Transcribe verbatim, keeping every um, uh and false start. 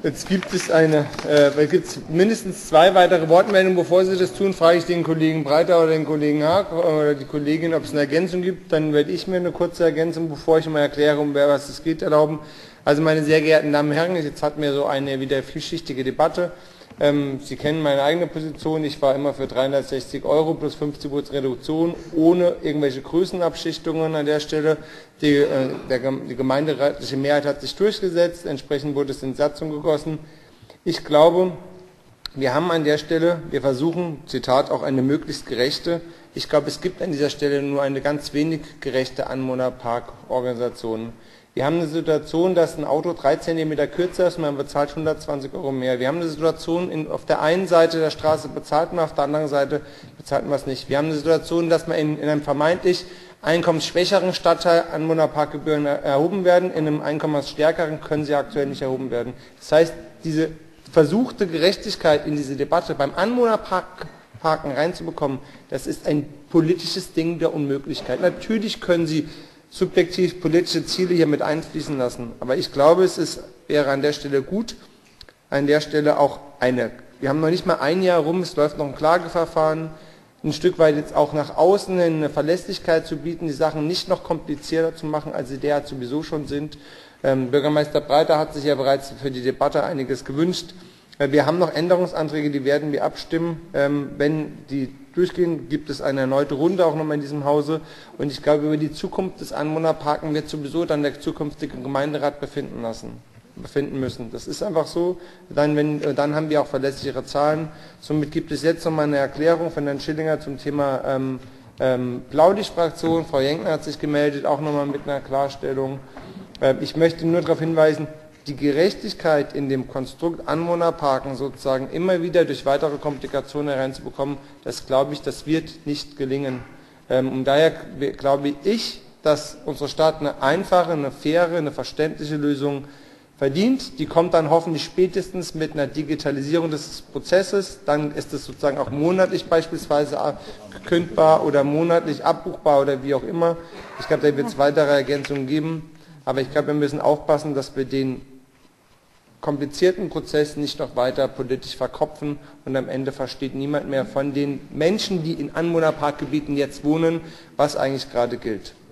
Jetzt gibt es eine, äh, gibt es mindestens zwei weitere Wortmeldungen. Bevor Sie das tun, frage ich den Kollegen Breiter oder den Kollegen Haag oder die Kollegin, ob es eine Ergänzung gibt. Dann werde ich mir eine kurze Ergänzung, bevor ich mal erkläre, um wer was es geht, erlauben. Also meine sehr geehrten Damen und Herren, jetzt hatten wir so eine wieder vielschichtige Debatte. Ähm, Sie kennen meine eigene Position. Ich war immer für dreihundertsechzig Euro plus fünfzig Prozent Reduktion ohne irgendwelche Größenabschichtungen an der Stelle. Die, äh, der, die gemeinderätliche Mehrheit hat sich durchgesetzt. Entsprechend wurde es in Satzung gegossen. Ich glaube, wir haben an der Stelle, wir versuchen, Zitat, auch eine möglichst gerechte, ich glaube, es gibt an dieser Stelle nur eine ganz wenig gerechte Anwohnerparkorganisation. Wir haben eine Situation, dass ein Auto drei Zentimeter kürzer ist und man bezahlt hundertzwanzig Euro mehr. Wir haben eine Situation, in, auf der einen Seite der Straße bezahlt man, auf der anderen Seite bezahlt man es nicht. Wir haben eine Situation, dass man in, in einem vermeintlich einkommensschwächeren Stadtteil Anwohnerparkgebühren erhoben werden, in einem einkommensstärkeren können sie aktuell nicht erhoben werden. Das heißt, diese versuchte Gerechtigkeit in diese Debatte beim Anwohnerparken reinzubekommen, das ist ein politisches Ding der Unmöglichkeit. Natürlich können Sie subjektiv politische Ziele hier mit einfließen lassen. Aber ich glaube, es ist, wäre an der Stelle gut, an der Stelle auch eine, wir haben noch nicht mal ein Jahr rum, es läuft noch ein Klageverfahren, ein Stück weit jetzt auch nach außen eine Verlässlichkeit zu bieten, die Sachen nicht noch komplizierter zu machen, als sie derzeit sowieso schon sind. Ähm, Bürgermeister Breiter hat sich ja bereits für die Debatte einiges gewünscht. Wir haben noch Änderungsanträge, die werden wir abstimmen. Ähm, wenn die durchgehen, gibt es eine erneute Runde auch nochmal in diesem Hause. Und ich glaube, über die Zukunft des Anwohnerparken wird sowieso dann der zukünftige Gemeinderat befinden lassen, befinden müssen. Das ist einfach so. Dann, wenn, dann haben wir auch verlässlichere Zahlen. Somit gibt es jetzt nochmal eine Erklärung von Herrn Schillinger zum Thema ähm, ähm, Blaulichtfraktion. Frau Jenkner hat sich gemeldet, auch nochmal mit einer Klarstellung. Äh, ich möchte nur darauf hinweisen, die Gerechtigkeit in dem Konstrukt Anwohnerparken sozusagen immer wieder durch weitere Komplikationen hereinzubekommen, das glaube ich, das wird nicht gelingen. Und daher glaube ich, dass unsere Stadt eine einfache, eine faire, eine verständliche Lösung verdient. Die kommt dann hoffentlich spätestens mit einer Digitalisierung des Prozesses. Dann ist es sozusagen auch monatlich beispielsweise kündbar oder monatlich abbuchbar oder wie auch immer. Ich glaube, da wird es weitere Ergänzungen geben. Aber ich glaube, wir müssen aufpassen, dass wir den komplizierten Prozess nicht noch weiter politisch verkopfen und am Ende versteht niemand mehr von den Menschen, die in Anwohnerparkgebieten jetzt wohnen, was eigentlich gerade gilt.